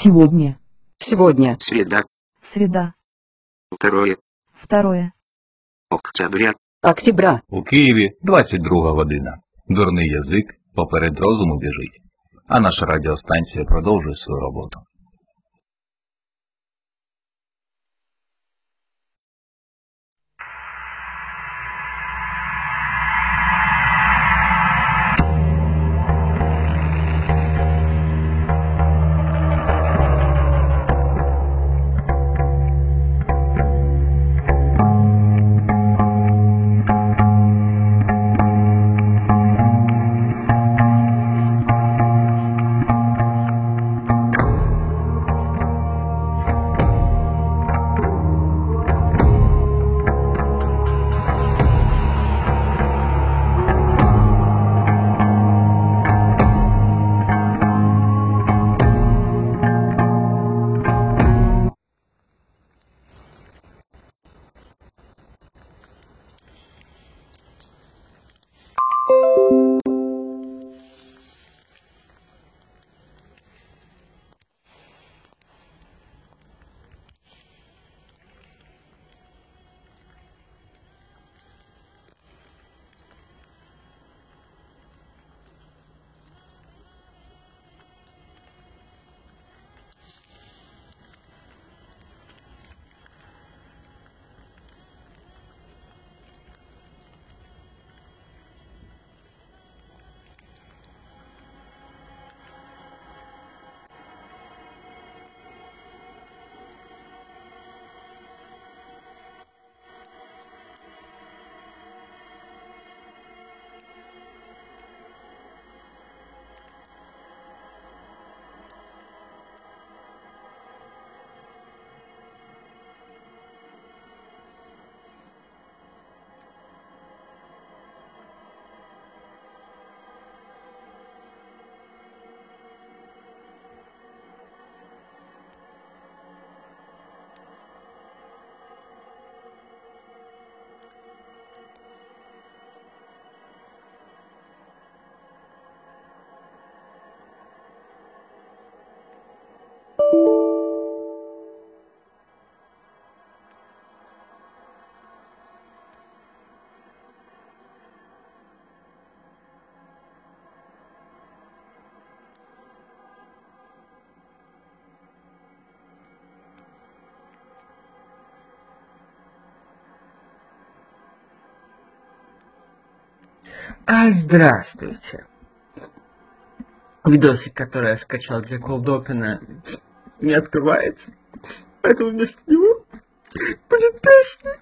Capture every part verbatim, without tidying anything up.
Сегодня. Сегодня. Среда. Среда. Второе. Второе. Октября. Октября. У Києві двадцять друга година. Дурний язик поперед розуму біжить. А наша радіостанція продовжує свою роботу. А, здравствуйте. Видосик, который я скачал для Колдопина, не открывается. Поэтому вместо него будет песня.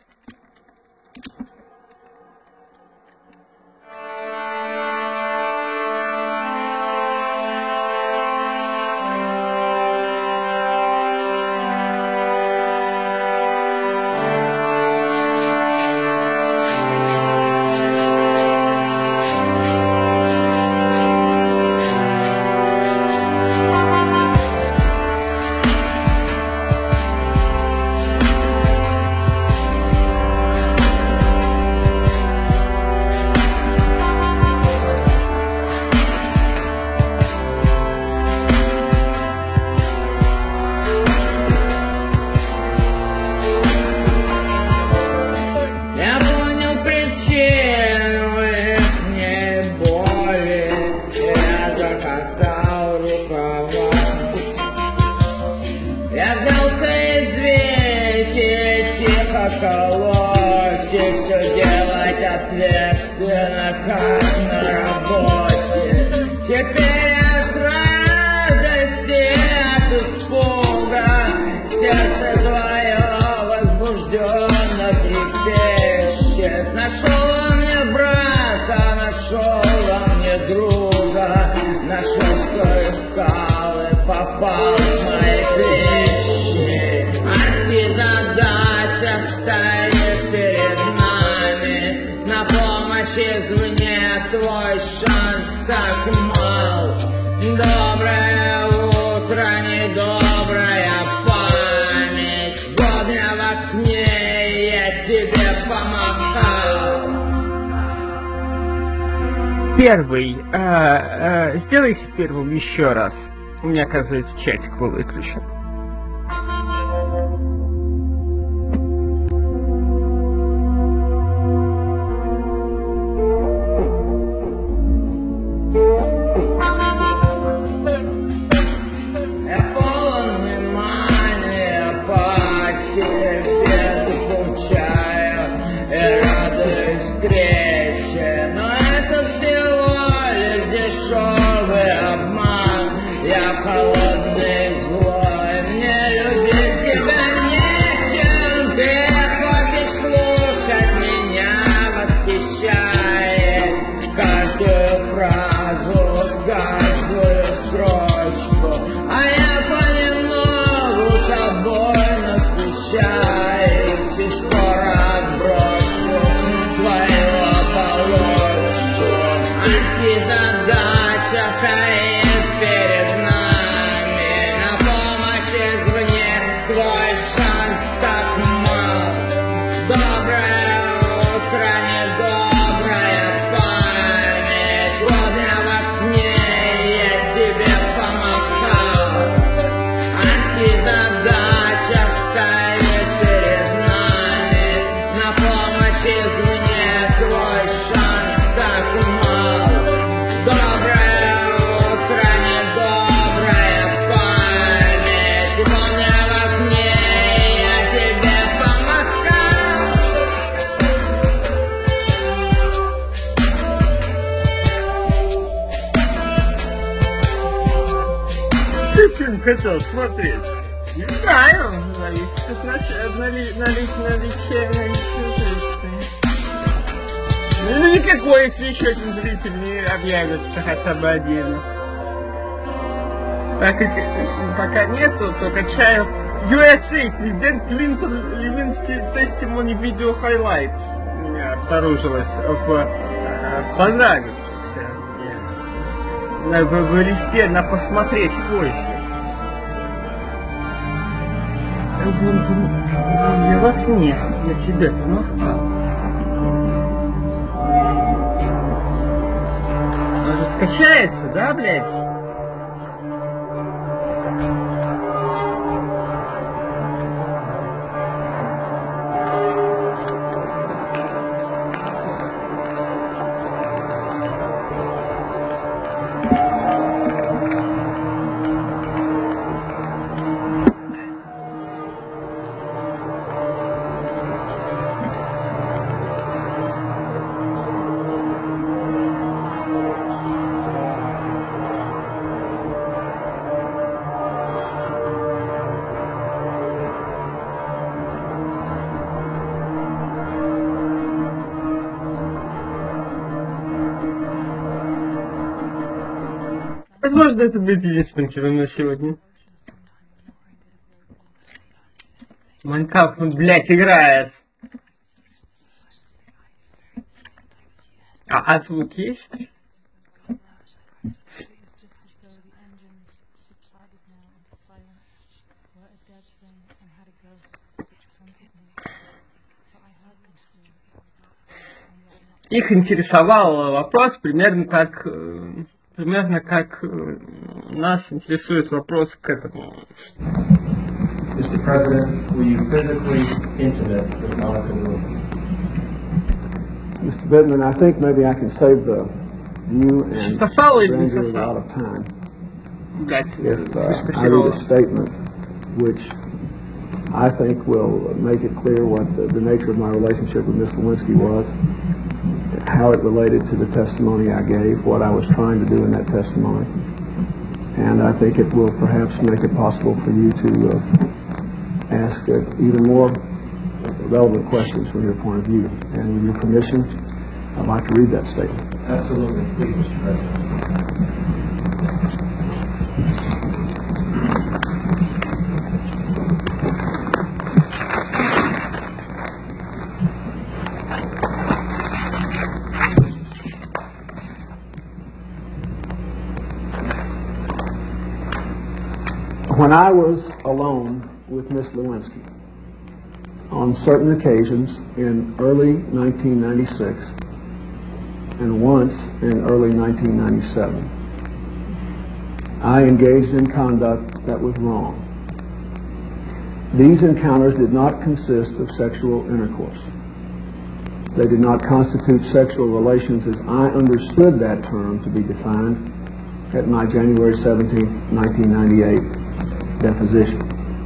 Колоть и все делать ответственно, как на работе. Теперь от радости, от испуга сердце твое возбужденно трепещет. Нашел во мне брата, нашел во мне друга, нашел, что искал и попал в мои клещи. Ах, и задача стоит перед нами, на помощь извне твой шанс так мал. Доброе утро, недобрая память, вот я в окне, я тебе помахал. Первый, а, а, сделайте первым еще раз. У меня, оказывается, чатик был выключен. Я полон внимания, по тебе скучаю и радуюсь встрече, но это всего лишь дешевый обман. Я холодный, злой, мне любить тебя нечем. Ты хочешь слушать меня, восхищаясь каждую фразу, каждую строчку, а я понемногу тобой насыщаюсь и скоро отброшу твою оболочку. Ах, и задача стоит перед нами, на помощь извне твой шанс так мал. Доброе утро, недобрая память, сегодня в окне я тебе помахал. Ах, и задача стоит перед нами, на помощь извне твой шанс так мал. Доброе утро, недобрая память, сегодня в окне я тебе помахал. Ты фильм хотел смотреть? Не знаю, зависит от нач- нали- нали- наличия наличия зрителей. Ну никакой, если еще один зритель не объявится хотя бы один. Так как э, пока нету, то качаю ю эс эй, президент Клинтон, Левинский testimony видео highlights. У меня обнаружилось в э, понравившемся мне. В, в листе на посмотреть позже. Вон, вон, вон, я в окне для тебя помахал. Он же скачается, да, блядь? Возможно, это будет единственным кино на сегодня. Майнкрафт, он, блядь, играет. А, а звук есть? Их интересовал вопрос примерно как... э, Примерно как э, нас интересует вопрос к этому. Mister President, were you physically intimate with Monica Lewinsky? Mister Bittman, I think maybe I can save the you and Сосал или не Andrew a сосал? lot of time Блять, if слышно uh, I read херово. a statement which I think will make it clear what the, the nature of my relationship with Miss Lewinsky was, how it related to the testimony I gave, what I was trying to do in that testimony. And I think it will perhaps make it possible for you to uh, ask uh, even more relevant questions from your point of view. And with your permission, I'd like to read that statement. Absolutely. Please, Mister President. When I was alone with Miss Lewinsky, on certain occasions in early nineteen ninety-six and once in early nineteen ninety-seven, I engaged in conduct that was wrong. These encounters did not consist of sexual intercourse. They did not constitute sexual relations as I understood that term to be defined at my January seventeenth, nineteen ninety-eight deposition.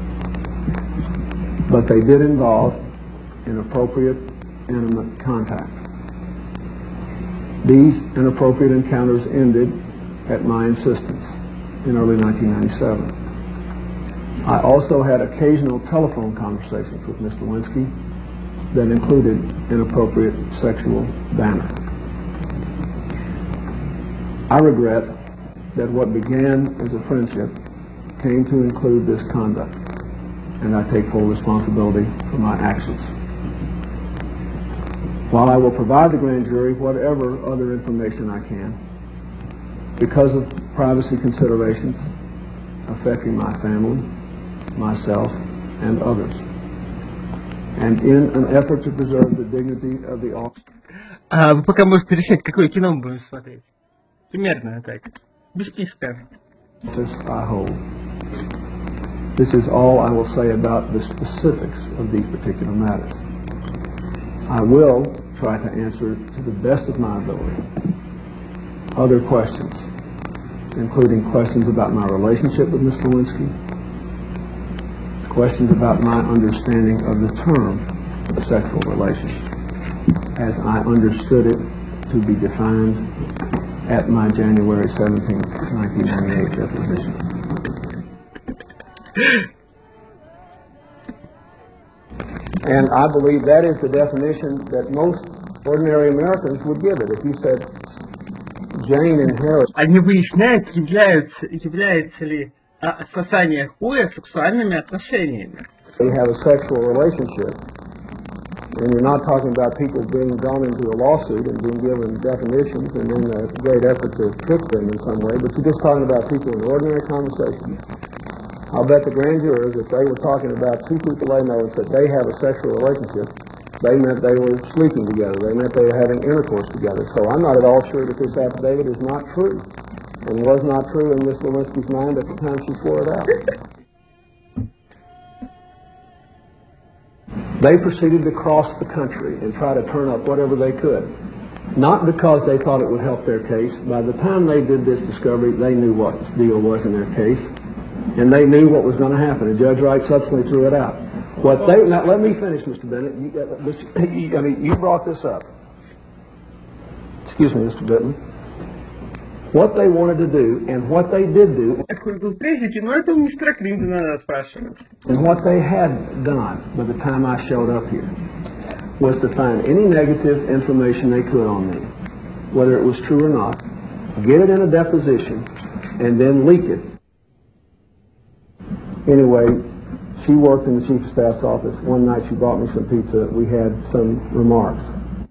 But they did involve inappropriate, intimate contact. These inappropriate encounters ended at my insistence in early nineteen ninety-seven. I also had occasional telephone conversations with Miss Lewinsky that included inappropriate sexual banter. I regret that what began as a friendship came to include this conduct, and I take full responsibility for my actions. While I will provide the grand jury whatever other information I can, because of privacy considerations affecting my family, myself, and others, and in an effort to preserve the dignity of the office. А вы пока можете решать, какое кино мы будем смотреть. Примерно так. Без списка. This I hold. This is all I will say about the specifics of these particular matters. I will try to answer to the best of my ability other questions, including questions about my relationship with Miss Lewinsky, questions about my understanding of the term sexual relationship as I understood it to be defined at my January seventeenth, nineteen ninety-eight deposition. And I believe that is the definition that most ordinary Americans would give it. If you said Jane and Harry... Они выясняют, являются, является ли а, сосание хуя сексуальными отношениями. They have a sexual relationship, and you're not talking about people being drawn into a lawsuit and being given definitions and in a great effort to trick them in some way, but you're just talking about people in ordinary conversation. I'll bet the grand jurors, if they were talking about two people they know and said they have a sexual relationship, they meant they were sleeping together. They meant they were having intercourse together. So I'm not at all sure that this affidavit is not true, and was not true in Miss Lewinsky's mind at the time she swore it out. They proceeded to cross the country and try to turn up whatever they could. Not because they thought it would help their case. By the time they did this discovery, they knew what the deal was in their case. And they knew what was going to happen. And Judge Wright subsequently threw it out. What they, now let me finish, Mister Bennett. You, uh, you, I mean, you brought this up. Excuse me, Mister Bitten. What they wanted to do and what they did do, Какой был презики, но это у мистера Клинтона надо спрашивать. and what they had done by the time I showed up here, was to find any negative information they could on me, whether it was true or not, get it in a deposition, and then leak it. Anyway, she worked in the Chief of Staff's office. One night she brought me some pizza. We had some remarks.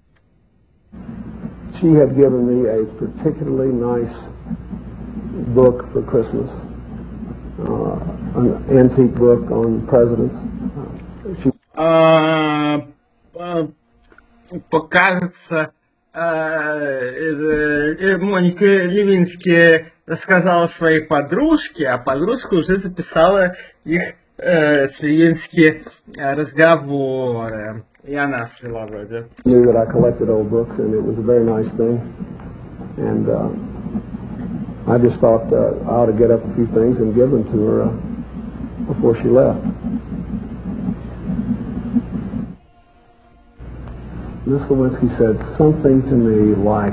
She had given me a particularly nice book for Christmas, uh, an antique book on presidents. Uh, she А, а, покажется, а, э, э, Моника Левински рассказала своей подружке, а подружка уже записала их э, с Левински разговоры. И она слила вроде. knew that I collected old books, and it was a very nice thing. And uh, I just thought uh, I ought to get up a few things and give them to her uh, before she left. Miss Lewinsky said something to me like,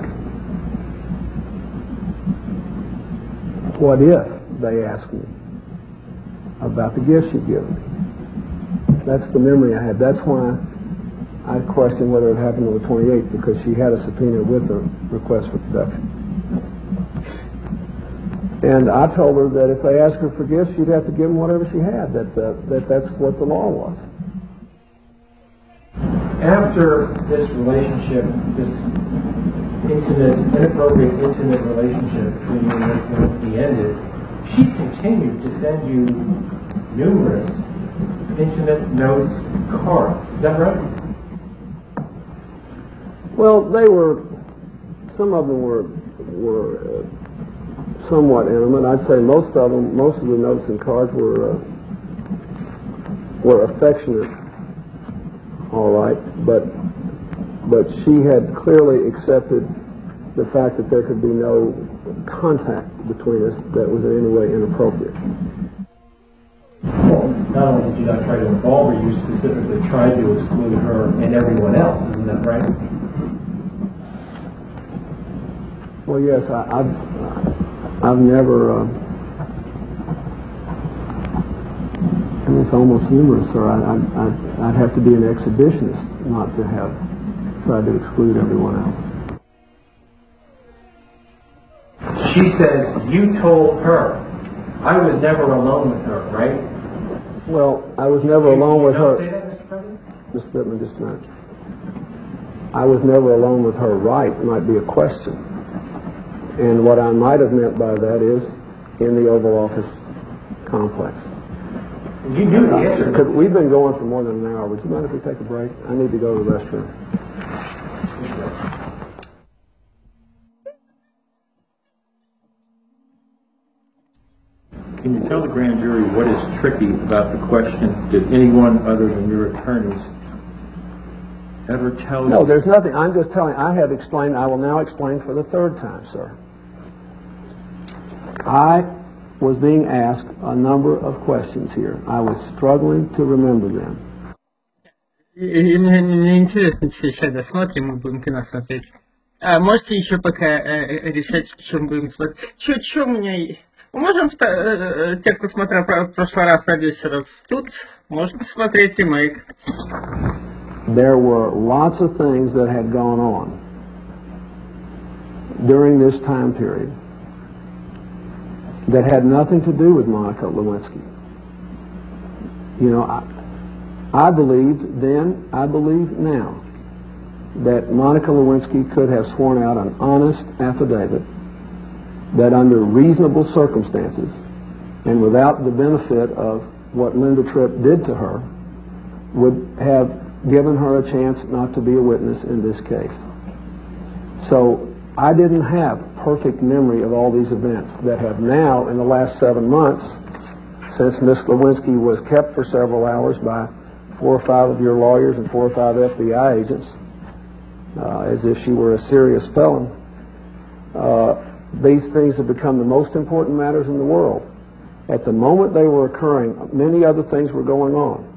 "What if they asked me about the gifts you've given me?" That's the memory I had. That's why I questioned whether it happened on the twenty-eighth, because she had a subpoena with the request for production. And I told her that if they asked her for gifts, she'd have to give them whatever she had, that, uh, that that's what the law was. After this relationship, this intimate, inappropriate intimate relationship between you and Miss Lewinsky ended, she continued to send you numerous intimate notes, cards. Is that right? Well, they were, some of them were, were uh, somewhat intimate. I'd say most of them, most of the notes and cards were uh, were affectionate, all right, but but she had clearly accepted the fact that there could be no contact between us that was in any way inappropriate. Well, not only did you not try to involve her, you specifically tried to exclude her and everyone else, isn't that right? Well, yes, I, I've I've never. Uh, I mean, it's almost humorous, sir. I, I, I'd, I'd have to be an exhibitionist not to have tried to exclude everyone else. She says you told her. I was never alone with her, right? Well, I was never alone with you her. Say that, Mister President? Mister Bittman, just a minute. I was never alone with her. Right might be a question, and what I might have meant by that is in the Oval Office complex. You knew the answer. Because we've been going for more than an hour. Would you mind if we take a break? I need to go to the restroom. Can you tell the grand jury what is tricky about the question? Did anyone other than your attorneys ever tell you? No, there's nothing. I'm just telling. I have explained. I will now explain for the third time, sir. I was being asked a number of questions here. I was struggling to remember them. И мне не интересно сейчас досмотрим, мы будем кино смотреть. А можете еще пока э, решать, что мы будем смотреть? Че, че у меня... Можем, э, те, кто смотрел в прошлый раз продюсеров, тут можно посмотреть ремейк. There were lots of things that had gone on during this time period that had nothing to do with Monica Lewinsky. You know, I, I believed then, I believe now, that Monica Lewinsky could have sworn out an honest affidavit that under reasonable circumstances and without the benefit of what Linda Tripp did to her would have given her a chance not to be a witness in this case. So I didn't have perfect memory of all these events that have now, in the last seven months, since Miss Lewinsky was kept for several hours by four or five of your lawyers and four or five F B I agents, uh, as if she were a serious felon, uh, these things have become the most important matters in the world. At the moment they were occurring, many other things were going on.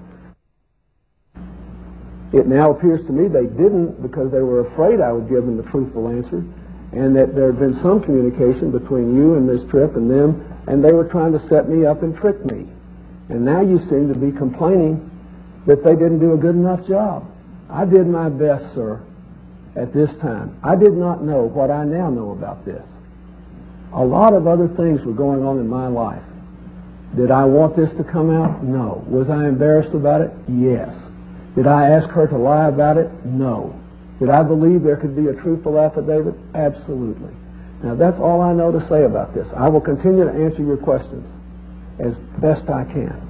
It now appears to me they didn't because they were afraid I would give them the truthful answer, and that there had been some communication between you and Miz Tripp and them, and they were trying to set me up and trick me. And now you seem to be complaining that they didn't do a good enough job. I did my best, sir, at this time. I did not know what I now know about this. A lot of other things were going on in my life. Did I want this to come out? No. Was I embarrassed about it? Yes. Did I ask her to lie about it? No. Did I believe there could be a truthful affidavit? Absolutely. Now, that's all I know to say about this. I will continue to answer your questions as best I can.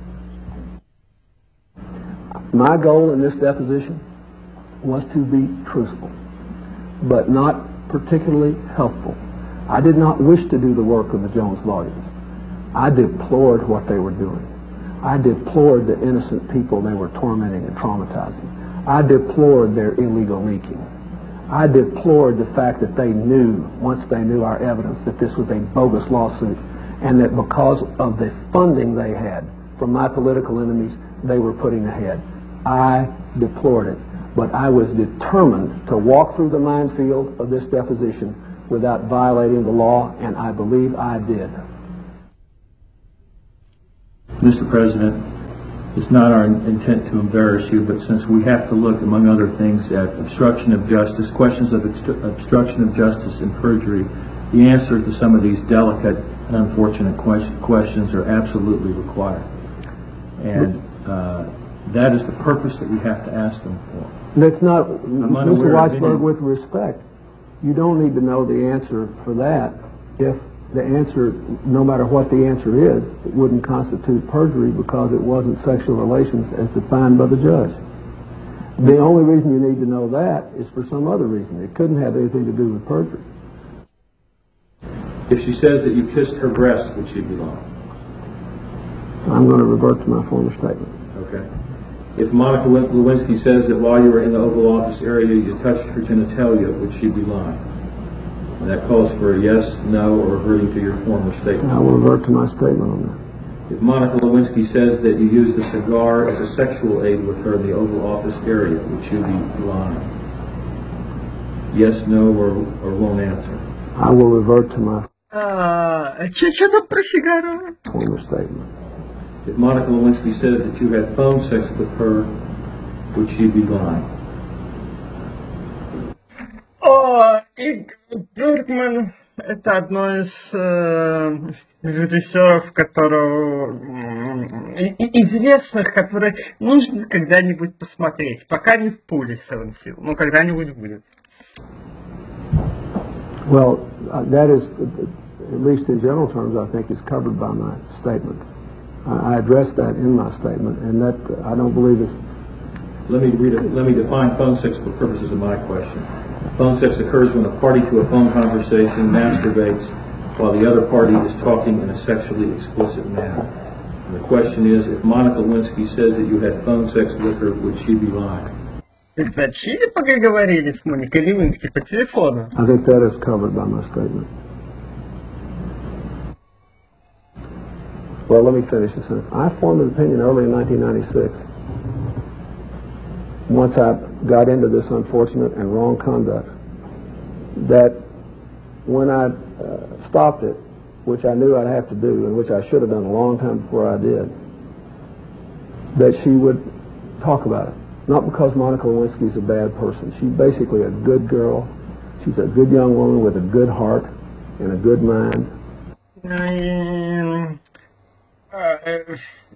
My goal in this deposition was to be truthful, but not particularly helpful. I did not wish to do the work of the Jones lawyers. I deplored what they were doing. I deplored the innocent people they were tormenting and traumatizing. I deplored their illegal leaking. I deplored the fact that they knew, once they knew our evidence, that this was a bogus lawsuit, and that because of the funding they had from my political enemies, they were putting ahead. I deplored it, but I was determined to walk through the minefield of this deposition without violating the law, and I believe I did. Mister President, it's not our intent to embarrass you, but since we have to look, among other things, at obstruction of justice, questions of obstruction of justice and perjury, the answer to some of these delicate and unfortunate questions are absolutely required. And uh, that is the purpose that we have to ask them for. That's not, Mister Weisberg, any... with respect, you don't need to know the answer for that if the answer, no matter what the answer is, it wouldn't constitute perjury because it wasn't sexual relations as defined by the judge. The only reason you need to know that is for some other reason. It couldn't have anything to do with perjury. If she says that you kissed her breast, would she be lying? I'm going to revert to my former statement. Okay. If Monica Lewinsky says that while you were in the Oval Office area you touched her genitalia, would she be lying? And that calls for a yes, no, or reverting to your former statement. I will revert to my statement on that. If Monica Lewinsky says that you used a cigar as a sexual aid with her in the Oval Office area, would she be lying? Yes, no, or, or won't answer? I will revert to my А, че, что там про сигару? former statement. If Monica Lewinsky says that you had phone sex with her, would she be lying? О, и Бергман — это одно из э, режиссеров, которого м, и- и- известных, которые нужно когда-нибудь посмотреть. Пока не в пуле Seven Seal, но когда-нибудь будет. Well, uh, that is, at least in general terms, I think is covered by my statement. I I addressed that in my statement, and that uh, I don't believe is. Let me read it, let me define phone sex for purposes of my question. Phone sex occurs when a party to a phone conversation masturbates while the other party is talking in a sexually explicit manner. And the question is, if Monica Lewinsky says that you had phone sex with her, would she be lying? Ребят, Чили пока говорили с Моникой Левински по телефону. I think that is covered by my statement. Well, let me finish the sentence. I formed an opinion early in nineteen ninety-six. Once I got into this unfortunate and wrong conduct, that when I uh, stopped it, which I knew I'd have to do, and which I should have done a long time before I did, that she would talk about it. Not because Monica Lewinsky is a bad person. She's basically a good girl. She's a good young woman with a good heart and a good mind. И, э,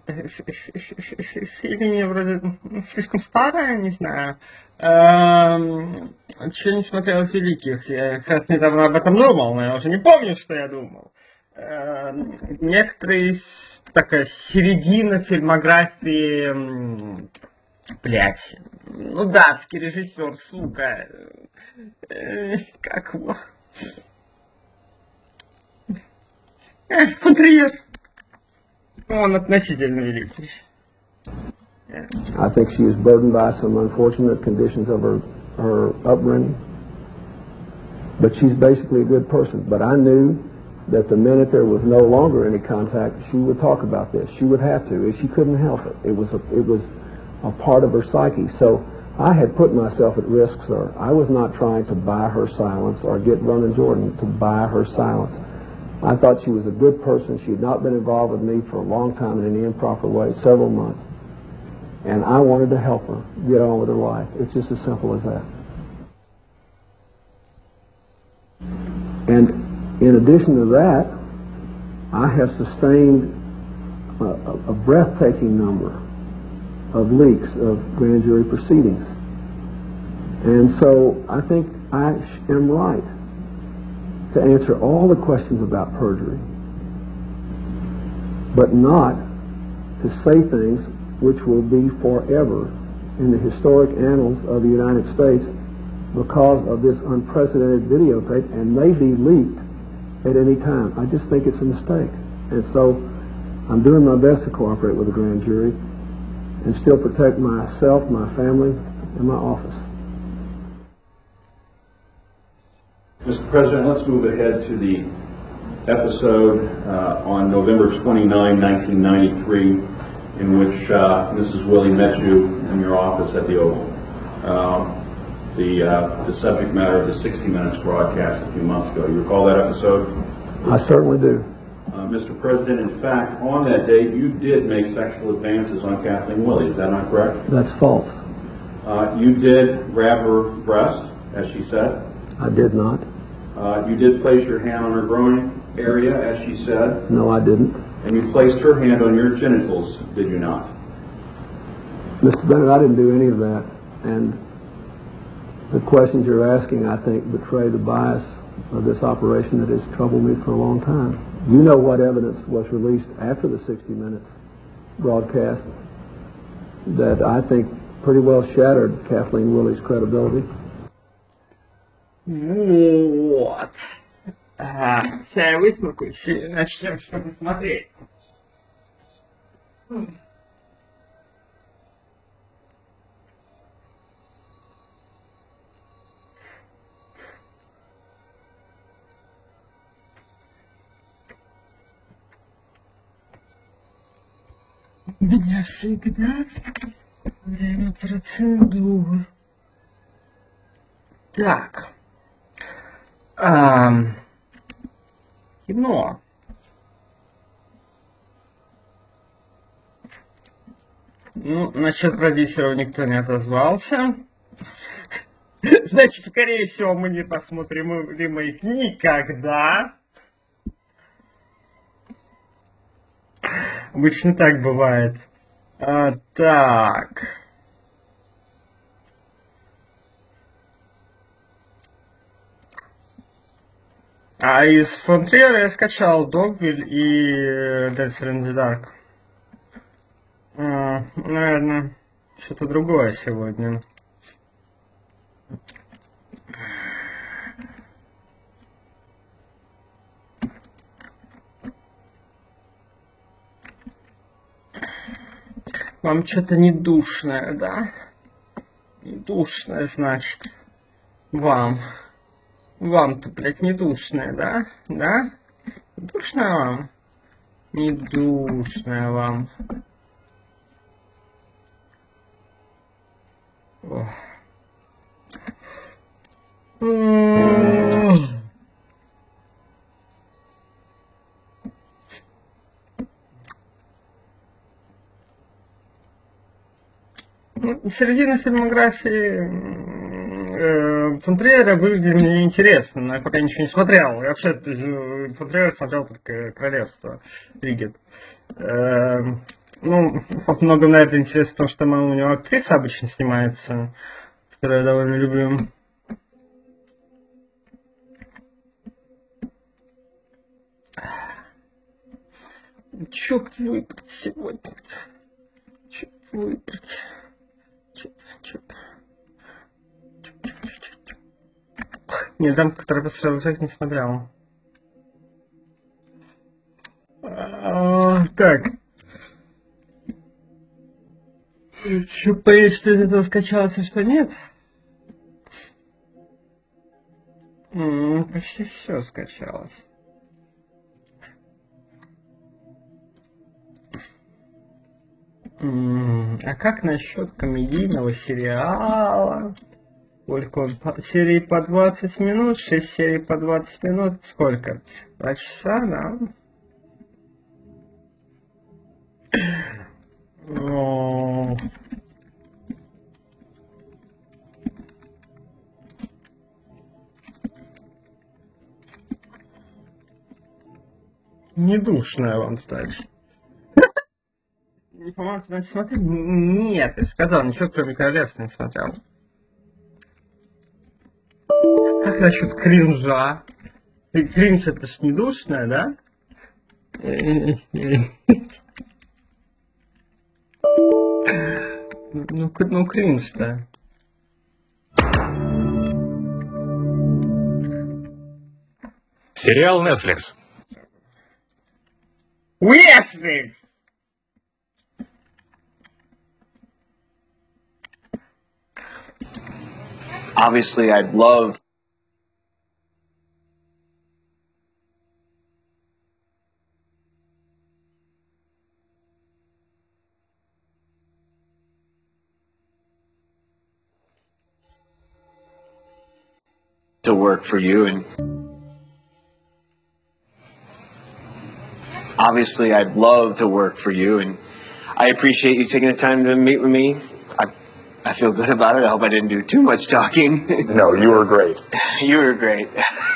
Филини вроде слишком старая, не знаю. Чего не смотрел из великих? Я как раз недавно об этом думал, но я уже не помню, что я думал. Эм, Некоторые из такая середина фильмографии, м, блядь, ну датский режиссер, сука, Э, как его? Э, фон Триер. Он относительно великий. I think she is burdened by some unfortunate conditions of her, her upbringing. But she's basically a good person. But I knew that the minute there was no longer any contact, she would talk about this. She would have to. She couldn't help it. It was a, it was a part of her psyche. So I had put myself at risk, sir. I was not trying to buy her silence or get Vernon Jordan to buy her silence. I thought she was a good person. She had not been involved with me for a long time in any improper way, several months. And I wanted to help her get on with her life. It's just as simple as that. And in addition to that, I have sustained a, a, a breathtaking number of leaks of grand jury proceedings. And so I think I am right to answer all the questions about perjury, but not to say things which will be forever in the historic annals of the United States because of this unprecedented videotape and may be leaked at any time. I just think it's a mistake. And so I'm doing my best to cooperate with the grand jury and still protect myself, my family, and my office. Mister President, let's move ahead to the episode uh, on November twenty-ninth, nineteen ninety-three, in which uh, Missus Willey met you in your office at the Oval. Uh, the, uh, the subject matter of the sixty minutes broadcast a few months ago. You recall that episode? I certainly do. Uh, Mister President, in fact, on that date, you did make sexual advances on Kathleen Willey. Is that not correct? That's false. Uh, you did grab her breast, as she said. I did not. Uh, you did place your hand on her groin area, as she said. No, I didn't. And you placed her hand on your genitals, did you not? Mister Bennett, I didn't do any of that. And the questions you're asking, I think, betray the bias of this operation that has troubled me for a long time. You know what evidence was released after the sixty minutes broadcast that I think pretty well shattered Kathleen Willey's credibility. Вот. Ага, сейчас я высморкаюсь и начнем что-то смотреть. У меня всегда время процедур. Так. Ам, кино. Ну, насчет продюсеров никто не отозвался. Значит, скорее всего, мы не посмотрим ремейк никогда. Обычно так бывает. А, так. А из фон Триера я скачал Dogville и Dancer in the Dark. А, наверное, что-то другое сегодня. Вам что-то не душное, да? Не душное, значит. Вам. Вам-то, блядь, не душное, да? Да? Не душное вам? Не душное вам. Ох. Середина фильмографии э, фон Триера выглядит мне интересно, но я пока ничего не смотрел. Я вообще фон Триера смотрел только «Королевство», Ригет. Э, ну, много на это интересно, потому что там у него актриса обычно снимается, которую я довольно люблю. Чё выбрать сегодня? Чё выбрать? Нет, дам, которая построила жизнь, не смотрел. А, так. Еще понять, что из этого скачалось, а что нет? М-м, почти все скачалось. М-м, а как насчет комедийного сериала? Сколько он? По- серии по двадцать минут, шесть серий по двадцать минут. Сколько? Два часа, да? О. Недушная вам, кстати. Не по-моему, значит, смотри? Нет, я сказал, ничего кроме королевства не смотрел. Как насчет кринжа? Кринж это ж не душное, да? Ну, к- ну кринж-то. Сериал Netflix. Netflix! Obviously, I'd love to work for you, and obviously, I'd love to work for you, and I appreciate you taking the time to meet with me. I, I feel good about it. I hope I didn't do too much talking. No, you were great. You were great.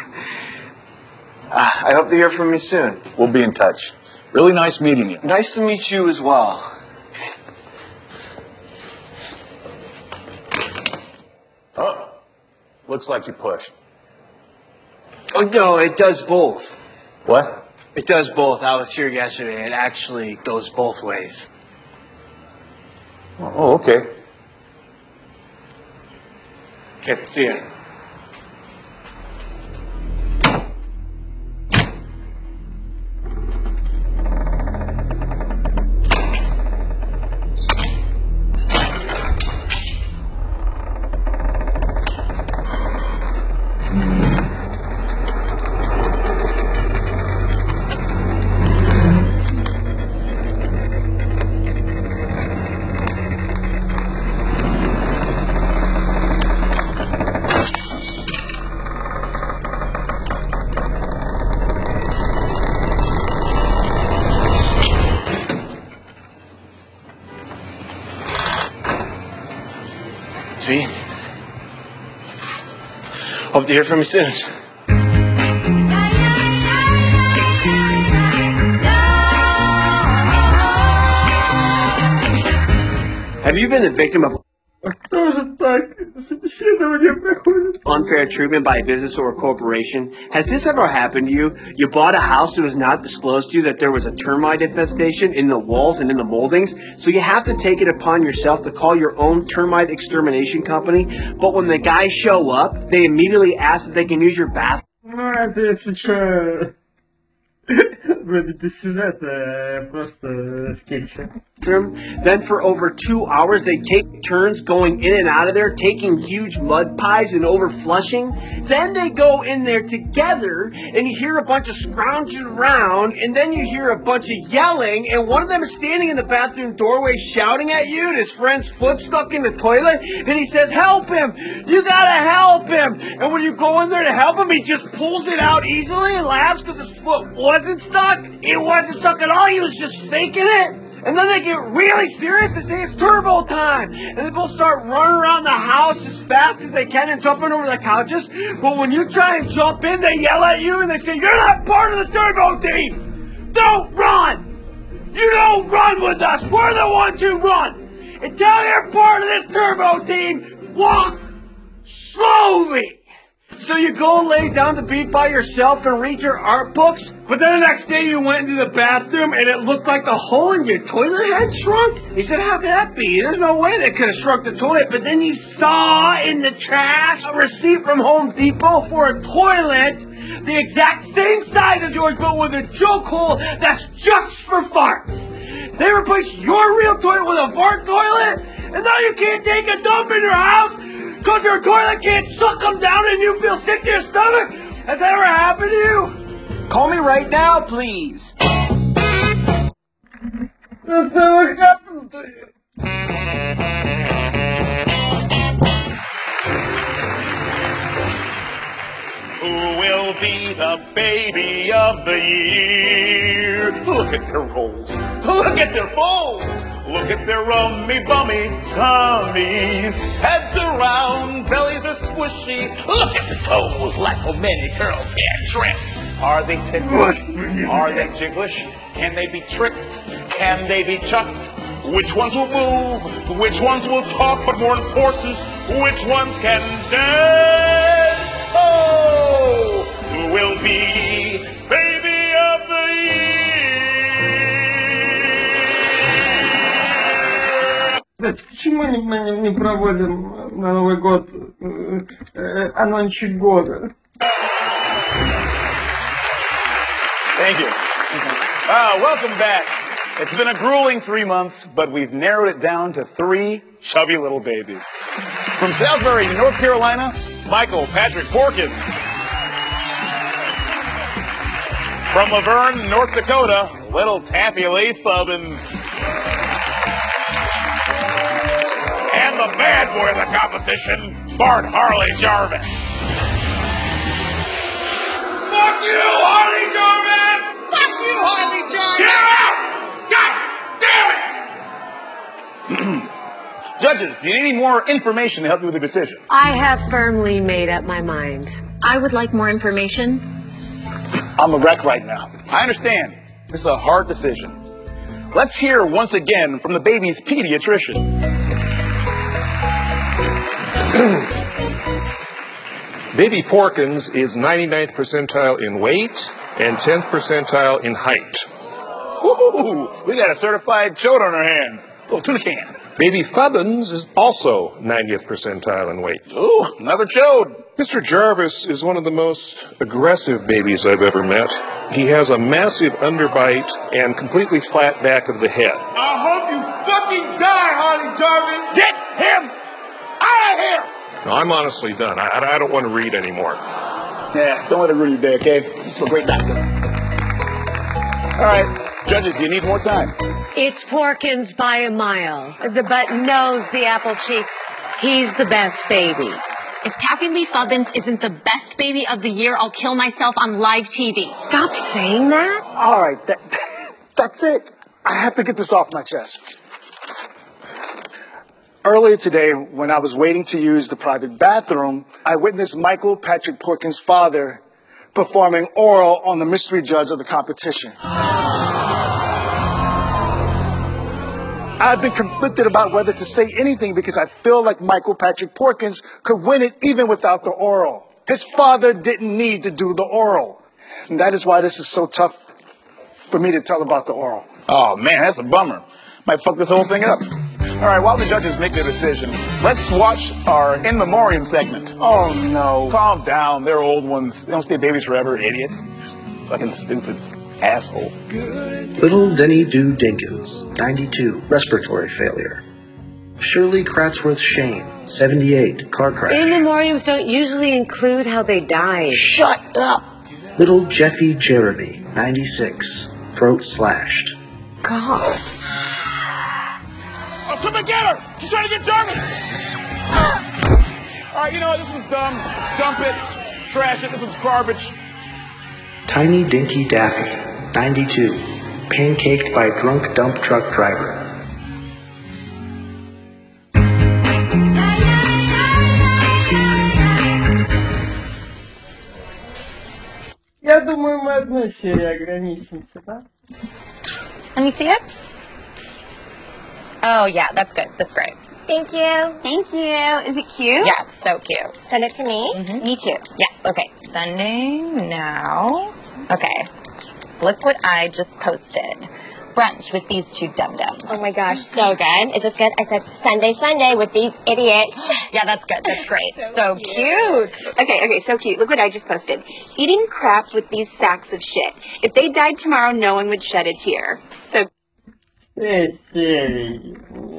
Uh, I hope to hear from you soon. We'll be in touch. Really nice meeting you. Nice to meet you as well. Oh, looks like you pushed. Oh, no, it does both. What? It does both. I was here yesterday. It actually goes both ways. Oh, okay. Okay, see ya. See? Hope to hear from you soon. Have you been the victim of unfair treatment by a business or a corporation? Has this ever happened to you? You bought a house and it was not disclosed to you that there was a termite infestation in the walls and in the moldings, so you have to take it upon yourself to call your own termite extermination company. But when the guys show up, they immediately ask if they can use your bathroom. Then for over two hours they take turns going in and out of there, taking huge mud pies and over flushing. Then they go in there together and you hear a bunch of scrounging around, and then you hear a bunch of yelling, and one of them is standing in the bathroom doorway shouting at you, and his friend's foot stuck in the toilet, and he says, "Help him! You gotta help him!" And when you go in there to help him, he just pulls it out easily and laughs because his foot wasn't stuck. It wasn't stuck at all. He was just faking it. And then they get really serious. They say it's turbo time. And they both start running around the house as fast as they can and jumping over the couches. But when you try and jump in, they yell at you and they say, "You're not part of the turbo team. Don't run. You don't run with us. We're the ones who run. Until you're part of this turbo team, walk slowly." So you go lay down to be by yourself and read your art books, but then the next day you went into the bathroom and it looked like the hole in your toilet had shrunk. He said, "How could that be? There's no way they could have shrunk the toilet." But then you saw in the trash a receipt from Home Depot for a toilet the exact same size as yours, but with a joke hole that's just for farts. They replaced your real toilet with a fart toilet, and now you can't take a dump in your house because your toilet can't suck them down and you feel sick to your stomach? Has that ever happened to you? Call me right now, please. That's never happened to you. Who will be the baby of the year? Look at their rolls. Look at their folds. Look at their rummy bummy tummies. Heads are round, bellies are squishy. Look at the toes, like so many girls can't trip. Are they ticklish? Are they jigglish? Can they be tricked? Can they be chucked? Which ones will move? Which ones will talk? But more important, which ones can dance? Oh, who will be baby of the year? Почему мы не проводим на Новый год анончик года? Thank you. Ah, welcome back. It's been a grueling three months, but we've narrowed it down to three chubby little babies. From Salisbury, North Carolina, Michael Patrick Porkins. From Laverne, North Dakota, little Taffy Lee Thubbins. And the bad boy of the competition, Bart Harley Jarvis. Fuck you, Harley Jarvis! Fuck you, Harley Jarvis! Get out! God damn it! Judges, do you need any more information to help you with the decision? I have firmly made up my mind. I would like more information. I'm a wreck right now. I understand. This is a hard decision. Let's hear once again from the baby's pediatrician. Baby Porkins is ninety-ninth percentile in weight and tenth percentile in height. Ooh, we got a certified chode on our hands. Little tuna can. Baby Thubbins is also ninetieth percentile in weight. Ooh, another chode. Mister Jarvis is one of the most aggressive babies I've ever met. He has a massive underbite and completely flat back of the head. I hope you fucking die, Harley Jarvis. Get him out of here. No, I'm honestly done. I, I don't want to read anymore. Yeah, don't let it ruin your day, okay? This is a great doctor. All right, judges, do you need more time? It's Porkins by a mile. The butt knows the apple cheeks. He's the best baby. If Taffy Lee Thubbins isn't the best baby of the year, I'll kill myself on live T V. Stop saying that. All right, that, that's it. I have to get this off my chest. Earlier today, when I was waiting to use the private bathroom, I witnessed Michael Patrick Porkins' father performing oral on the mystery judge of the competition. I've been conflicted about whether to say anything because I feel like Michael Patrick Porkins could win it even without the oral. His father didn't need to do the oral. And that is why this is so tough for me to tell about the oral. Oh, man, that's a bummer. Might fuck this whole thing up. All right, while the judges make their decision, let's watch our in memoriam segment. Oh, no. Calm down. They're old ones. They don't stay babies forever, idiots. Fucking stupid asshole. Little Denny Doo Dinkins, ninety-two, respiratory failure. Shirley Kratzworth Shane, seventy-eight, car crash. In memoriams don't usually include how they died. Shut up! Little Jeffy Jeremy, ninety-six, throat slashed. God. Oh, somebody get her! She's trying to get Jeremy! All right, you know what? This one's dumb. Dump it. Trash it. This one's garbage. Tiny Dinky Daffy, ninety-two, pancaked by drunk dump truck driver. Я думаю, мы одной серией ограничимся, да? Let me see it. Oh, yeah, that's good. That's great. Thank you. Thank you. Is it cute? Yeah, it's so cute. Send it to me. Mm-hmm. Me too. Yeah, okay. Sending now. Okay. Look what I just posted. Brunch with these two dum-dums. Oh my gosh, so good. Is this good? I said Sunday Funday with these idiots. Yeah, that's good. That's great. so so cute. cute. Okay, okay, so cute. Look what I just posted. Eating crap with these sacks of shit. If they died tomorrow, no one would shed a tear. So Эй, серий.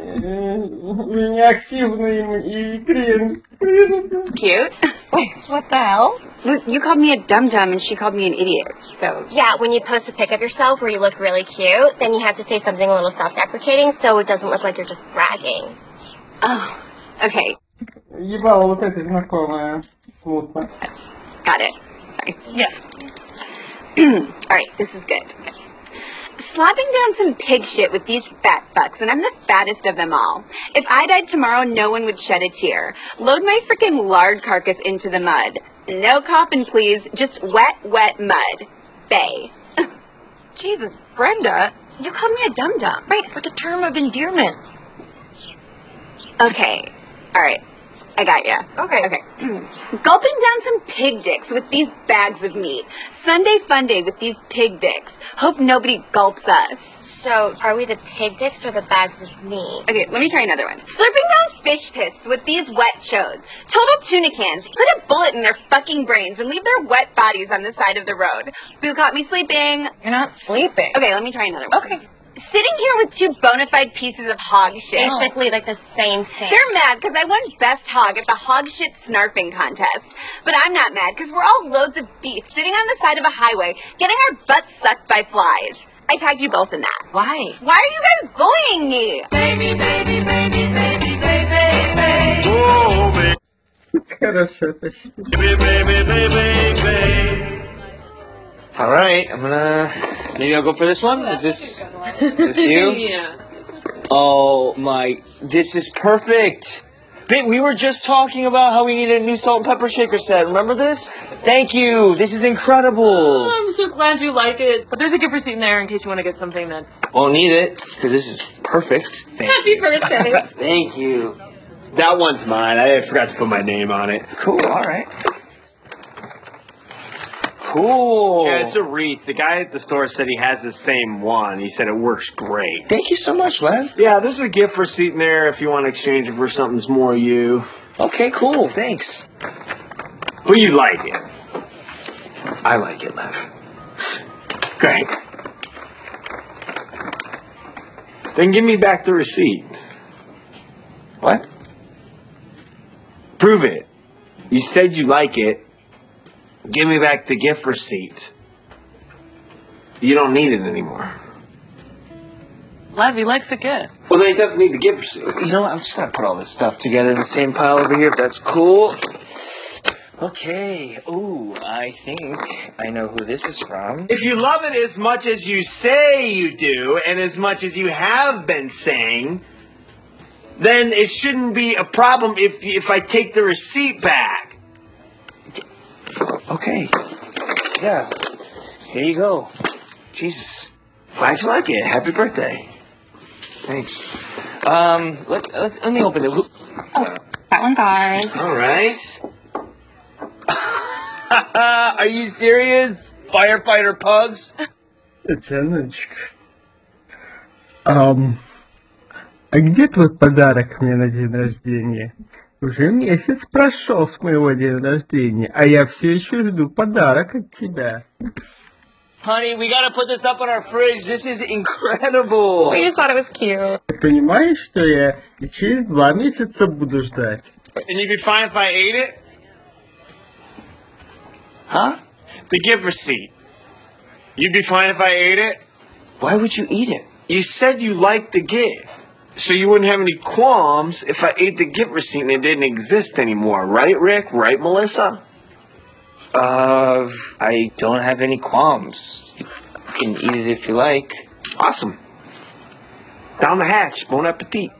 Неактивный и крин. cute. Wait, what the hell? Look, you called me a dum-dum and she called me an idiot. So yeah, when you post a pic of yourself where you look really cute, then you have to say something a little self-deprecating so it doesn't look like you're just bragging. Oh, okay. Ебало вот это знакомое. Смутно. Got it. Sorry. Yeah. Alright, this is good. Okay. Slapping down some pig shit with these fat fucks, and I'm the fattest of them all. If I died tomorrow, no one would shed a tear. Load my freaking lard carcass into the mud. No coffin, please. Just wet, wet mud. Bay. Jesus, Brenda, you called me a dum-dum. Right, it's like a term of endearment. Okay. Alright. I got ya. Okay. Okay. Gulping down some pig dicks with these bags of meat. Sunday Funday with these pig dicks. Hope nobody gulps us. So, are we the pig dicks or the bags of meat? Okay, let me try another one. Slurping down fish piss with these wet chodes. Total tuna cans. Put a bullet in their fucking brains and leave their wet bodies on the side of the road. Boo caught me sleeping. You're not sleeping. Okay, let me try another one. Okay. Sitting here with two bona fide pieces of hog shit. Basically like the same thing. They're mad because I won best hog at the hog shit snarfing contest. But I'm not mad because we're all loads of beef sitting on the side of a highway getting our butts sucked by flies. I tagged you both in that. Why? Why are you guys bullying me? Baby, baby, baby, baby, baby, baby. Oh, baby. Хорошо, почти. Baby, baby, baby, baby. All right, I'm gonna, maybe I'll go for this one. Is this, is this you? Yeah. Oh my, this is perfect. Babe, we were just talking about how we needed a new salt and pepper shaker set. Remember this? Thank you. This is incredible. I'm so glad you like it. But there's a gift receipt in there in case you want to get something that's... Won't need it, because this is perfect. Thank Happy you. birthday. Thank you. That one's mine. I forgot to put my name on it. Cool, all right. Cool. Yeah, it's a wreath. The guy at the store said he has the same one. He said it works great. Thank you so much, Lev. Yeah, there's a gift receipt in there if you want to exchange it for something's more you. Okay, cool. Thanks. But you like it. I like it, Lev. Great. Then give me back the receipt. What? Prove it. You said you like it. Give me back the gift receipt. You don't need it anymore. Lev, he likes a gift. Well, then he doesn't need the gift receipt. You know what? I'm just going to put all this stuff together in the same pile over here, if that's cool. Okay. Ooh, I think I know who this is from. If you love it as much as you say you do, and as much as you have been saying, then it shouldn't be a problem if if I take the receipt back. Okay. Yeah. Here you go. Jesus. Glad you like it. Happy birthday. Thanks. Um, let, let, let me open it. Oh, that one's ours. All right. Are you serious? Firefighter pugs? Тяночка. Um, а где твой подарок мне на день рождения? Уже месяц прошел с моего дня рождения, а я все еще жду подарок от тебя. Honey, we gotta put this up on our fridge. This is incredible. We just thought it was cute. Ты понимаешь, что я и через два месяца буду ждать? And you'd be fine if I ate it? Huh? The gift receipt. You'd be fine if I ate it? Why would you eat it? You said you liked the gift. So you wouldn't have any qualms if I ate the gift receipt and it didn't exist anymore. Right, Rick? Right, Melissa? Uh, I don't have any qualms. You can eat it if you like. Awesome. Down the hatch. Bon appetit.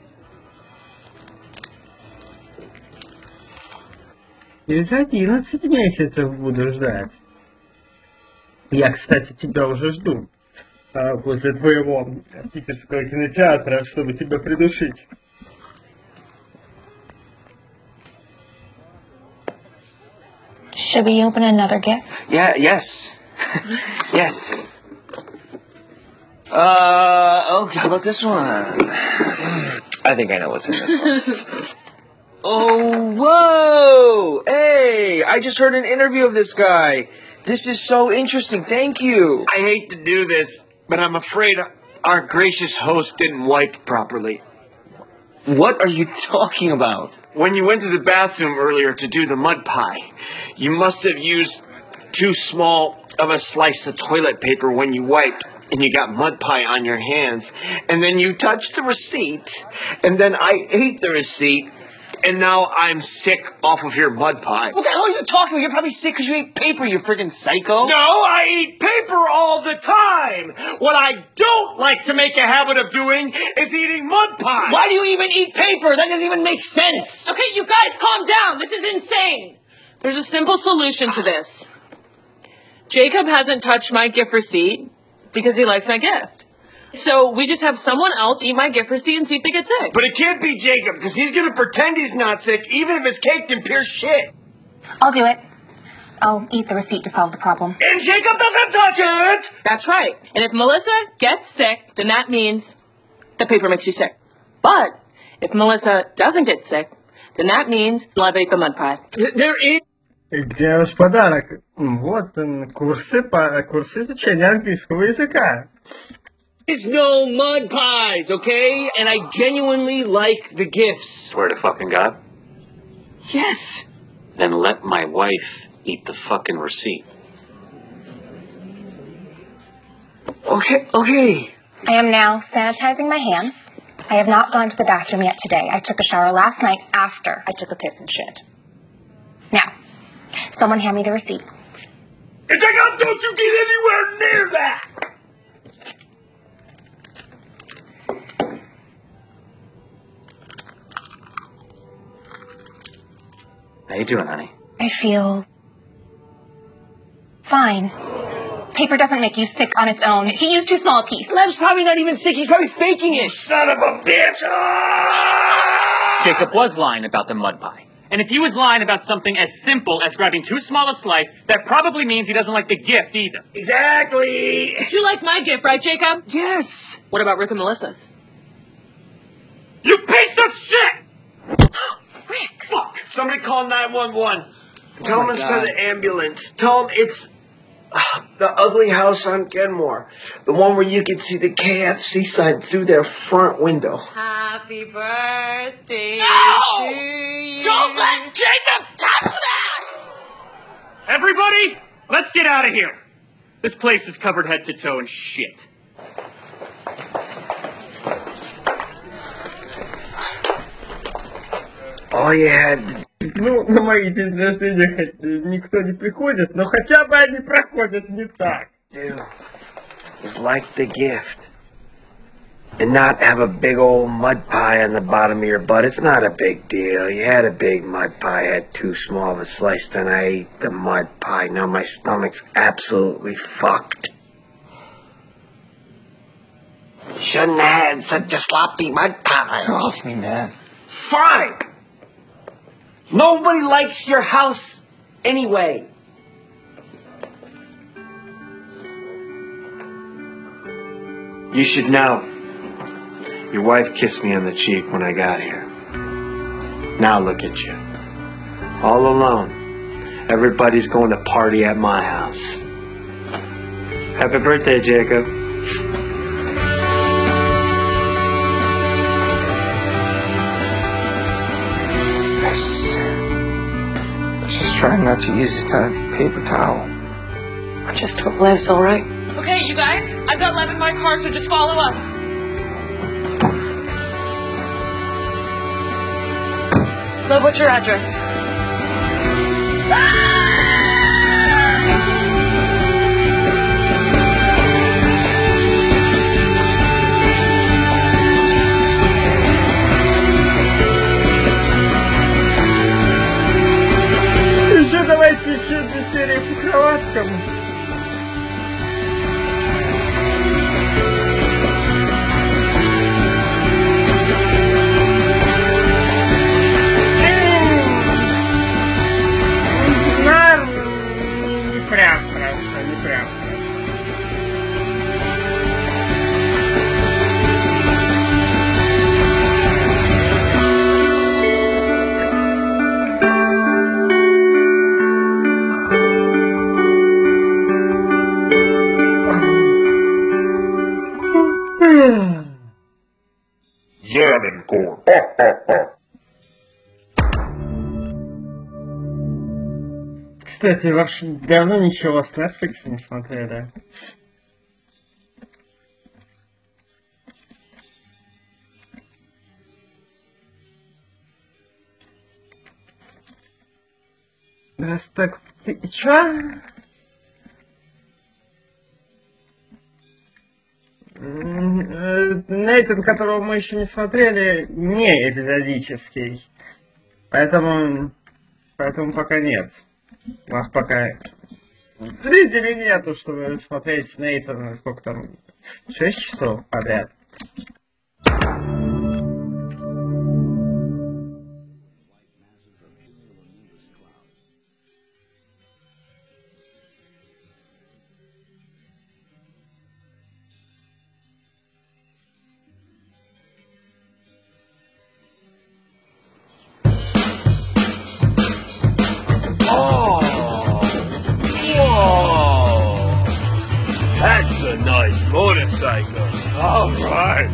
Через одиннадцать месяцев буду ждать. Я, кстати, тебя уже жду. А, возле твоего питерского кинотеатра, чтобы тебя придушить. Should we open another gift? Yeah, yes. Yes. Uh, oh, how about this one? I think I know what's in this one. Oh, whoa! Hey, I just heard an interview of this guy. This is so interesting. Thank you. I hate to do this, but I'm afraid our gracious host didn't wipe properly. What are you talking about? When you went to the bathroom earlier to do the mud pie, you must have used too small of a slice of toilet paper when you wiped, and you got mud pie on your hands. And then you touched the receipt, and then I ate the receipt, and now I'm sick off of your mud pie. What the hell are you talking about? You're probably sick because you ate paper, you friggin' psycho. No, I eat paper all the time. What I don't like to make a habit of doing is eating mud pie. Why do you even eat paper? That doesn't even make sense. Okay, you guys, calm down. This is insane. There's a simple solution to this. Jacob hasn't touched my gift receipt because he likes my gift. So we just have someone else eat my gift receipt and see if they get sick. But it can't be Jacob, because he's going to pretend he's not sick, even if it's caked in pure shit. I'll do it. I'll eat the receipt to solve the problem. And Jacob doesn't touch it! That's right. And if Melissa gets sick, then that means the paper makes you sick. But if Melissa doesn't get sick, then that means I've ate the mud pie. There is... Где ваш подарок? Вот он, курсы, по, курсы изучения английского языка. There's no mud pies, okay? And I genuinely like the gifts. Swear to fucking God? Yes. Then let my wife eat the fucking receipt. Okay, okay. I am now sanitizing my hands. I have not gone to the bathroom yet today. I took a shower last night after I took a piss and shit. Now, someone hand me the receipt. And Jacob, don't you get anywhere near that! How you doing, honey? I feel fine. Paper doesn't make you sick on its own. He used too small a piece. Lev's probably not even sick. He's probably faking it. Son of a bitch! Ah! Jacob was lying about the mud pie. And if he was lying about something as simple as grabbing too small a slice, that probably means he doesn't like the gift either. Exactly! Did you like my gift, right, Jacob? Yes! What about Rick and Melissa's? You piece of shit! Rick! Fuck! Somebody call nine one one. Tell them to send an ambulance. Tell them it's uh, the ugly house on Kenmore. The one where you can see the K F C sign through their front window. Happy birthday No! to you. Don't let Jacob touch that! Everybody, let's get out of here. This place is covered head to toe in shit. All you had... Ну, на мои день рождения хоть никто не приходит, но хотя бы они проходят не так. Dude, it was like the gift. and not have a big old mud pie on the bottom of your butt. It's not a big deal. You had a big mud pie, I had too small of a slice, then I ate the mud pie. Now my stomach's absolutely fucked. Shouldn't have had such a sloppy mud pie. Get off me, man. Fine! Nobody likes your house anyway. You should know. Your wife kissed me on the cheek when I got here. Now look at you. All alone. Everybody's going to party at my house. Happy birthday, Jacob. Yes. Just trying not to use a ton of paper towel. I just hope Lev's all right. Okay, you guys, I've got Lev in my car, so just follow us. Lev, what's your address? Еще давайте еще две серии по кроваткам. Не прям хорошо, не прям хорошо. Заменкор. Кстати, вообще давно ничего с Netflix не смотрели. Раз так... Ты чё? Нейтан, которого мы еще не смотрели, не эпизодический. Поэтому... Поэтому пока нет. У нас пока зрителей нету, чтобы смотреть Нейтана, сколько там, шесть часов подряд. That's a nice motorcycle. All right.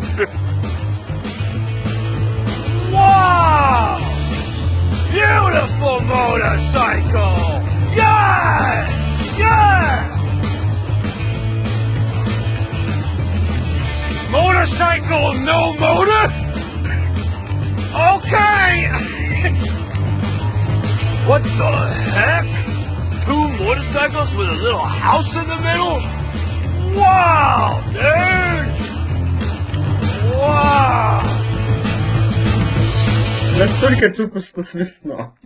Wow! Beautiful motorcycle! Yes! Yes! Motorcycle, no motor? Okay! What the heck? Two motorcycles with a little house in the middle? Wow, dude! Wow! Настолько тупо, что смешно.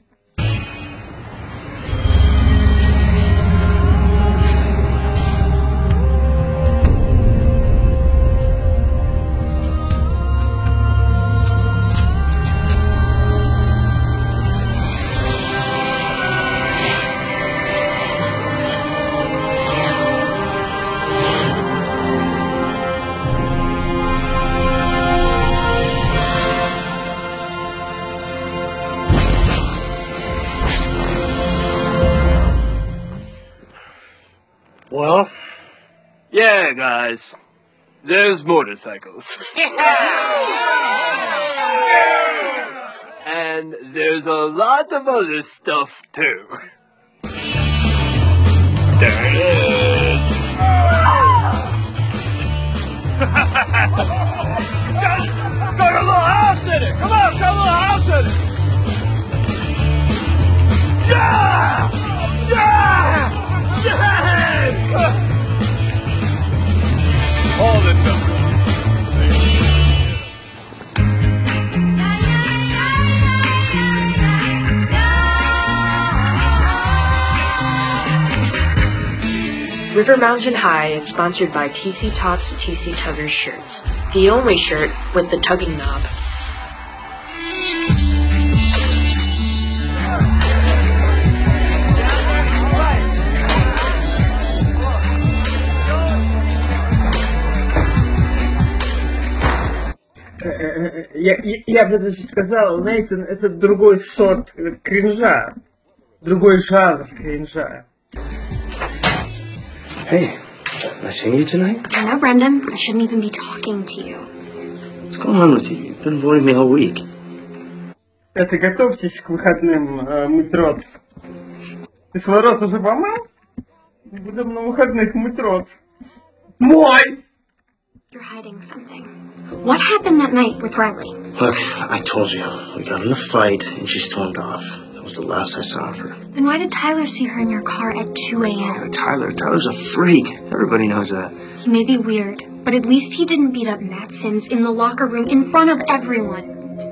Well, yeah, guys. There's motorcycles. And there's a lot of other stuff, too. There it is. got, got a little house in it. Come on, got a little house in it. Yeah! Yeah! Yes! All the time. River Mountain High is sponsored by T C Top's T C Tuggers shirts, the only shirt with the tugging knob. Я, я, я бы даже сказал, знаете, это другой сорт кринжа, другой жанр кринжа. Hey, am I seeing you tonight? I know, Brendan. I shouldn't even be talking to you. What's going on with you? You've been avoiding me all week. Это готовьтесь к выходным э, мыть рот. Ты свой рот уже помыл? Будем на выходных мыть рот. Мой! You're hiding something. What happened that night with Riley? Look, I told you. We got in a fight and she stormed off. That was the last I saw of her. Then why did Tyler see her in your car at two a.m.? Tyler, Tyler's a freak. Everybody knows that. He may be weird, but at least he didn't beat up Matt Sims in the locker room in front of everyone.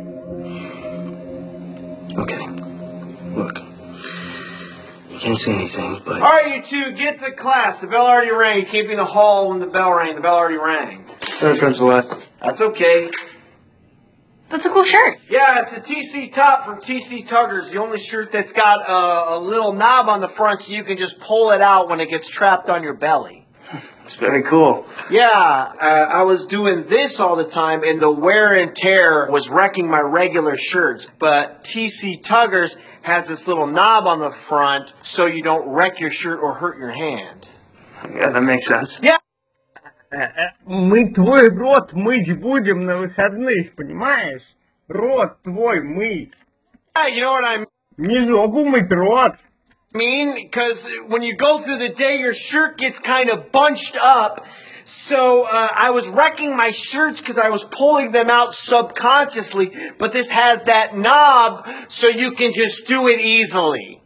Okay. Look. You can't say anything, but... Alright, you two, get to class. The bell already rang. You can't be in the hall when the bell rang. The bell already rang. Sorry, Principal West. That's okay. That's a cool shirt. Yeah, it's a T C top from T C Tuggers. The only shirt that's got a, a little knob on the front so you can just pull it out when it gets trapped on your belly. It's very cool. Yeah, uh, I was doing this all the time, and the wear and tear was wrecking my regular shirts. But T C Tuggers has this little knob on the front so you don't wreck your shirt or hurt your hand. Yeah, that makes sense. Yeah. Мы твой рот мыть будем на выходных, понимаешь? Рот твой мыть. Yeah, you know what I mean? Не жопу мыть, рот. mean, because when you go through the day, your shirt gets kind of bunched up. So uh, I was wrecking my shirts because I was pulling them out subconsciously, but this has that knob so you can just do it easily.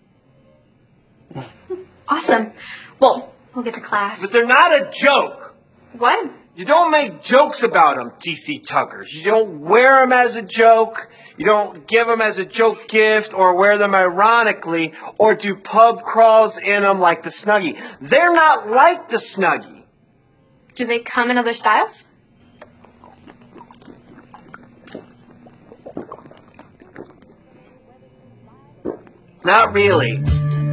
Awesome. Well, we'll get to class. But they're not a joke. What? You don't make jokes about them, T C Tuggers. You don't wear them as a joke. You don't give them as a joke gift or wear them ironically or do pub crawls in them like the Snuggie. They're not like the Snuggie. Do they come in other styles? Not really.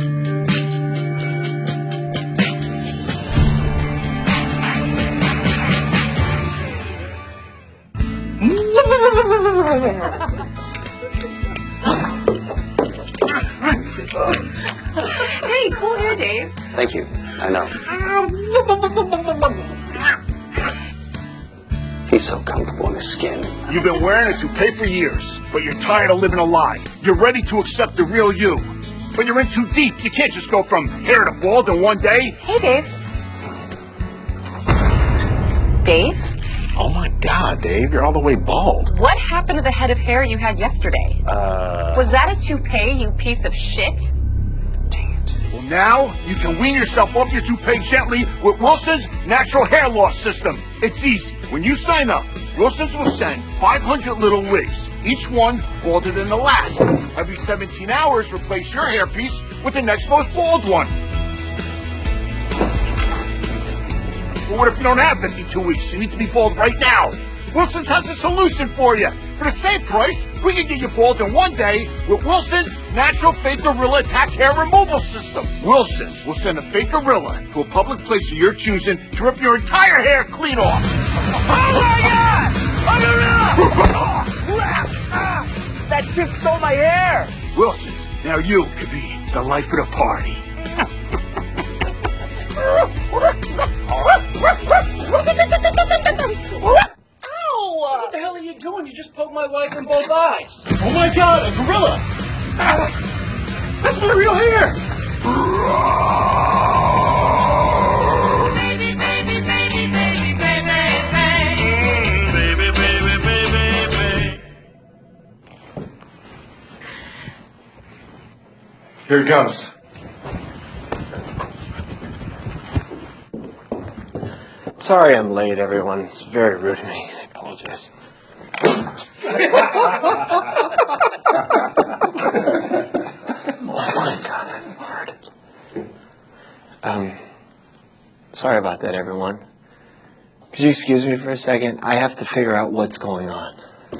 Hey, cool hair, Dave. Thank you. I know. He's so comfortable in his skin. You've been wearing a toupee for years, but you're tired of living a lie. You're ready to accept the real you. But you're in too deep. You can't just go from hair to bald in one day. Hey, Dave. Dave? Oh my God, Dave, you're all the way bald. What happened to the head of hair you had yesterday? Uh... Was that a toupee, you piece of shit? Well, now you can wean yourself off your toupee gently with Wilson's Natural Hair Loss System. It's easy. When you sign up, Wilson's will send five hundred little wigs, each one balder than the last. Every seventeen hours, replace your hairpiece with the next most bald one. But what if you don't have fifty-two weeks? You need to be bald right now. Wilson's has a solution for you. For the same price, we can get you bald in one day with Wilson's Natural Fake Gorilla Attack Hair Removal System. Wilson's will send a fake gorilla to a public place of your choosing to rip your entire hair clean off. Oh my God! That chip stole my hair! Wilson's, now you could be the life of the party. Ow! What the hell are you doing? You just poked my wife in both eyes. Oh my God, a gorilla! That's my real hair! Baby, baby, baby, baby, baby, baby, baby, baby, baby. Here it comes. Sorry I'm late, everyone. It's very rude of me. I apologize. Oh my God, I'm hard. Um, Sorry about that, everyone. Could you excuse me for a second? I have to figure out what's going on.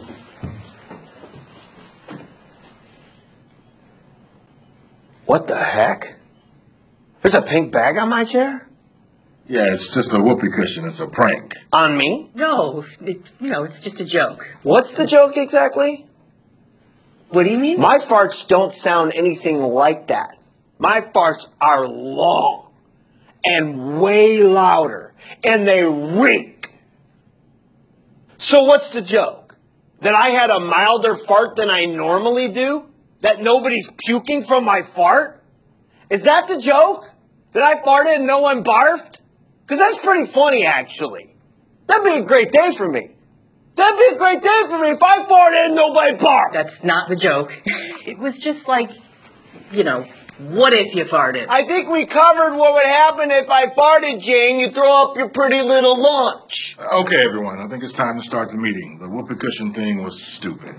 What the heck? There's a pink bag on my chair? Yeah, it's just a whoopee cushion. It's a prank. On me? No, it, you know, it's just a joke. What's the joke exactly? What do you mean? My farts don't sound anything like that. My farts are long and way louder, and they reek. So what's the joke? That I had a milder fart than I normally do? That nobody's puking from my fart? Is that the joke? That I farted and no one barfed? Because that's pretty funny, actually. That'd be a great day for me. That'd be a great day for me if I farted and nobody barfed. That's not the joke. It was just like, you know, what if you farted? I think we covered what would happen if I farted, Jane. You throw up your pretty little lunch. Okay, everyone. I think it's time to start the meeting. The whoopee cushion thing was stupid.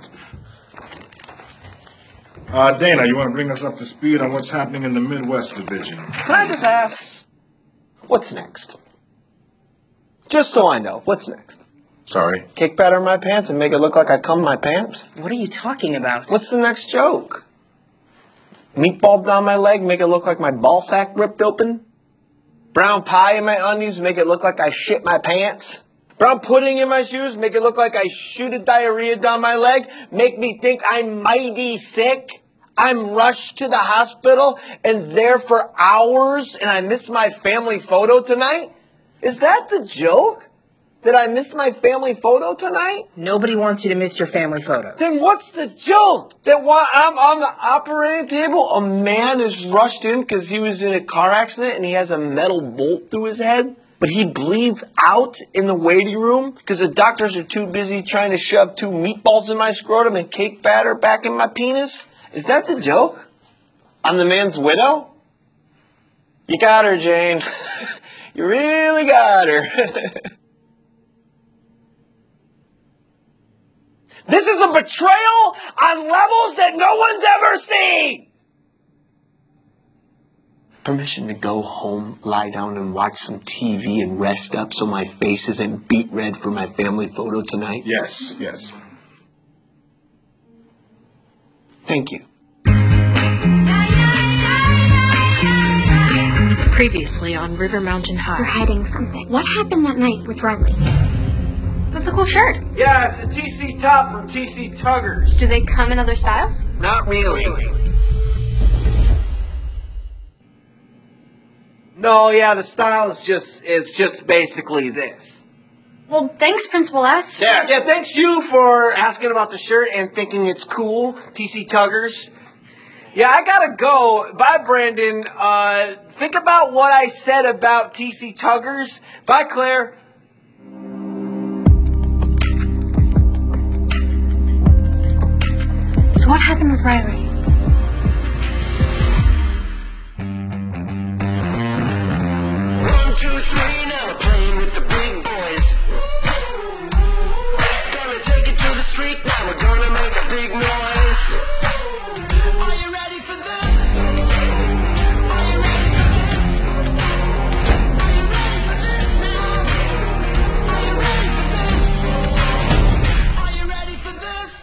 Uh, Dana, you want to bring us up to speed on what's happening in the Midwest Division? Can I just ask, what's next? Just so I know, what's next? Sorry? Cake batter in my pants and make it look like I cum in my pants? What are you talking about? What's the next joke? Meatball down my leg, make it look like my ball sack ripped open? Brown pie in my undies, make it look like I shit my pants? Brown pudding in my shoes, make it look like I shooted diarrhea down my leg? Make me think I'm mighty sick? I'm rushed to the hospital and there for hours and I missed my family photo tonight? Is that the joke? Did I miss my family photo tonight? Nobody wants you to miss your family photos. Then what's the joke? That while I'm on the operating table, a man is rushed in because he was in a car accident and he has a metal bolt through his head? But he bleeds out in the waiting room because the doctors are too busy trying to shove two meatballs in my scrotum and cake batter back in my penis? Is that the joke? I'm the man's widow? You got her, Jane. You really got her. This is a betrayal on levels that no one's ever seen! Permission to go home, lie down and watch some T V and rest up so my face isn't beet red for my family photo tonight? Yes, yes. Thank you. Previously on River Mountain High. You're hiding something. What happened that night with Riley? That's a cool shirt. Yeah, it's a T C top from T C Tuggers. Do they come in other styles? Not really. No, yeah, the style is just is just basically this. Well, thanks, Principal S. Yeah, yeah, thanks you for asking about the shirt and thinking it's cool, T C Tuggers. Yeah, I gotta go. Bye, Brandon. Uh, think about what I said about T C Tuggers. Bye, Claire. So what happened with Riley? One, two, three, now we're playing with the big boys. Gonna take it to the street, now we're gonna make a big noise. Are you ready for this? Are you ready for this? Are you ready for this now? Are you ready for this? Are you ready for this?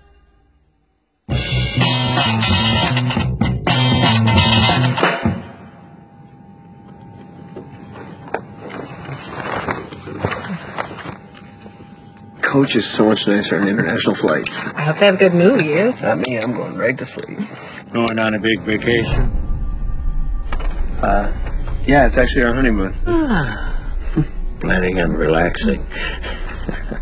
Coach is so much nicer on international flights. I hope they have a good movie, you. Not me, I'm going right to sleep. Going on a big vacation? Uh, yeah, it's actually our honeymoon. Planning on relaxing.